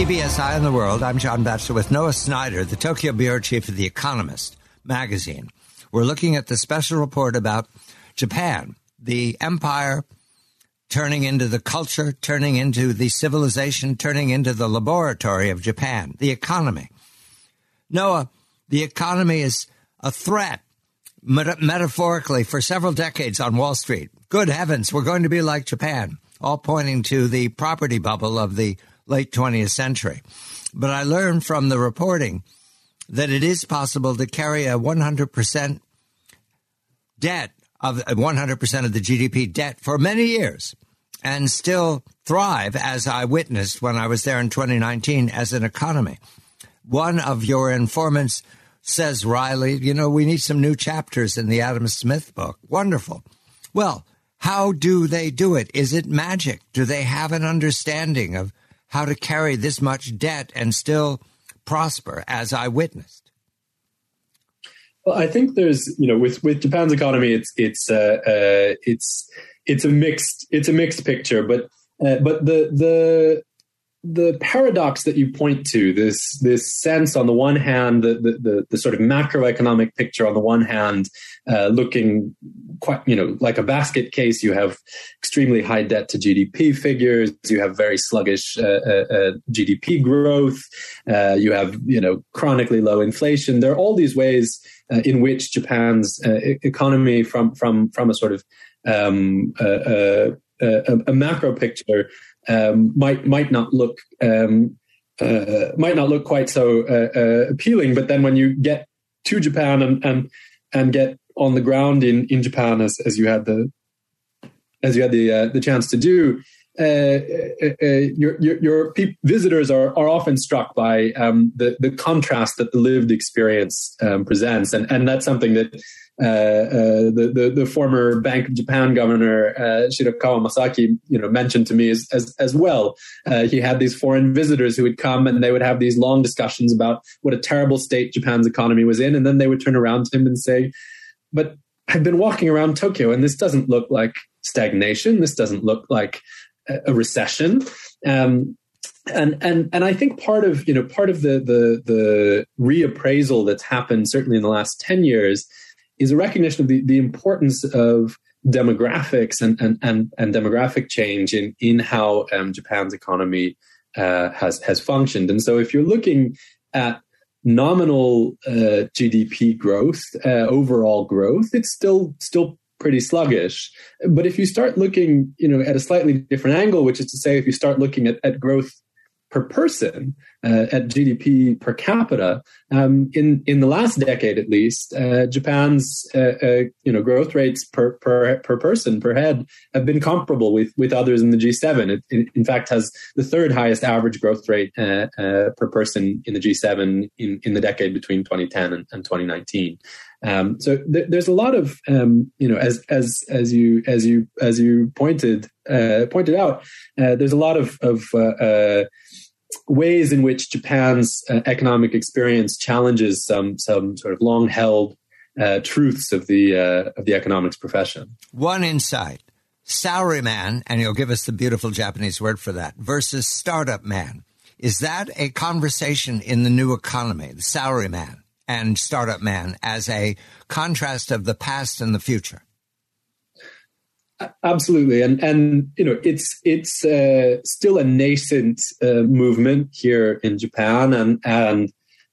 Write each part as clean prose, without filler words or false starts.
CBS Eye on the World. I'm John Batchelor with Noah Snyder, the Tokyo bureau chief of The Economist magazine. We're looking at the special report about Japan, the empire turning into the culture, turning into the civilization, turning into the laboratory of Japan, the economy. Noah, the economy is a threat, metaphorically, for several decades on Wall Street. Good heavens, we're going to be like Japan, all pointing to the property bubble of the late 20th century. But I learned from the reporting that it is possible to carry a 100% debt of 100% of the GDP debt for many years and still thrive, as I witnessed when I was there in 2019, as an economy. One of your informants says, Riley, we need some new chapters in the Adam Smith book. Wonderful. Well, how do they do it? Is it magic? Do they have an understanding of how to carry this much debt and still prosper, as I witnessed? Well, I think there's, with Japan's economy, it's a mixed picture, but the paradox that you point to, this sense on the one hand, the sort of macroeconomic picture on the one hand, looking quite, like a basket case. You have extremely high debt to GDP figures. You have very sluggish GDP growth. You have, chronically low inflation. There are all these ways in which Japan's economy, from a sort of a macro picture, might not look quite so appealing. But then when you get to Japan and get on the ground in Japan, as you had the chance to do, your visitors are often struck by the contrast that the lived experience presents, and that's something that the former Bank of Japan governor Shirakawa Masaki mentioned to me as well. He had these foreign visitors who would come and they would have these long discussions about what a terrible state Japan's economy was in, and then they would turn around to him and say, "But I've been walking around Tokyo and this doesn't look like stagnation. This doesn't look like a recession." And I think part of the reappraisal that's happened certainly in the last 10 years is a recognition of the importance of demographics and demographic change in how Japan's economy has functioned. And so if you're looking at nominal GDP growth, overall growth, it's still pretty sluggish. But if you start looking, at a slightly different angle, which is to say, if you start looking at growth per person, at GDP per capita, in the last decade at least, Japan's growth rates per person, per head, have been comparable with others in the G7. It in fact has the third highest average growth rate per person in the G7 in the decade between 2010 and 2019. So there's a lot of as you pointed out, there's a lot of ways in which Japan's economic experience challenges some sort of long held truths of the economics profession. One insight: salaryman, and you'll give us the beautiful Japanese word for that, versus startup man. Is that a conversation in the new economy, the salaryman and startup man, as a contrast of the past and the future? Absolutely, and it's still a nascent movement here in Japan, and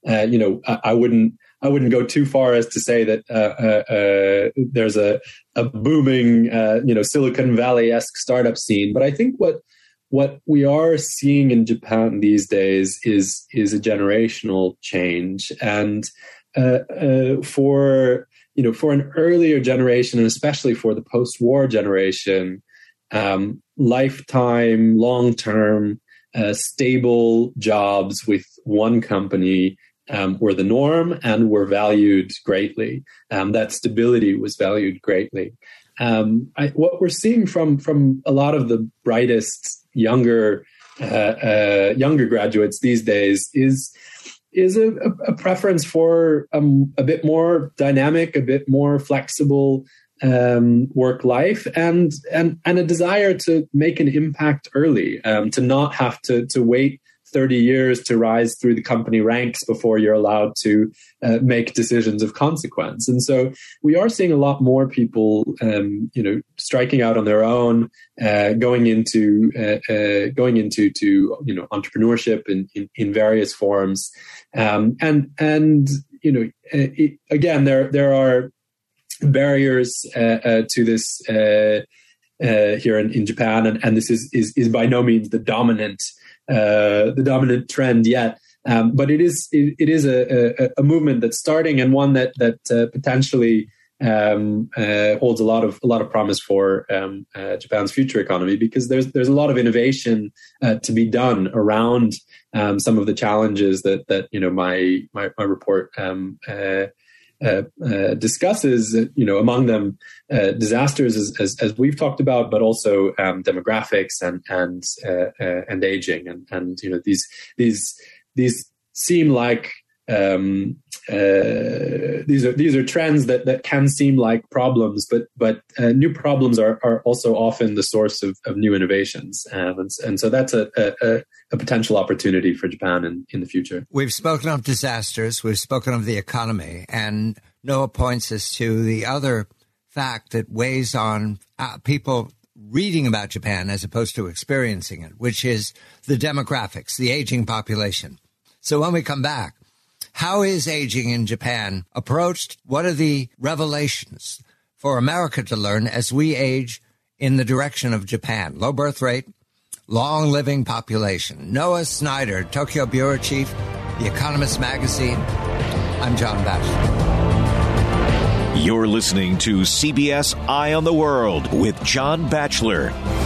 I wouldn't go too far as to say that there's a booming Silicon Valley-esque startup scene, but I think what we are seeing in Japan these days is a generational change, and for an earlier generation, and especially for the post-war generation, lifetime, long-term, stable jobs with one company were the norm and were valued greatly. That stability was valued greatly. What we're seeing from a lot of the brightest younger graduates these days is a preference for a bit more dynamic, a bit more flexible work life, and a desire to make an impact early, to not have to wait 30 years to rise through the company ranks before you're allowed to make decisions of consequence. And so we are seeing a lot more people, striking out on their own, going into entrepreneurship in various forms. Again, there are barriers to this here in Japan, and this is by no means the dominant trend yet. But it is a movement that's starting, and one that potentially holds a lot of promise for Japan's future economy, because there's a lot of innovation to be done around some of the challenges that my report discusses. Among them disasters as we've talked about, but also demographics and aging, and these seem like these are trends that can seem like problems, but new problems are also often the source of new innovations, and so that's a potential opportunity for Japan in the future. We've spoken of disasters, we've spoken of the economy, and Noah points us to the other fact that weighs on people reading about Japan as opposed to experiencing it, which is the demographics, the aging population. So when we come back, how is aging in Japan approached? What are the revelations for America to learn as we age in the direction of Japan? Low birth rate, long living population. Noah Snyder, Tokyo Bureau Chief, The Economist magazine. I'm John Batchelor. You're listening to CBS Eye on the World with John Batchelor.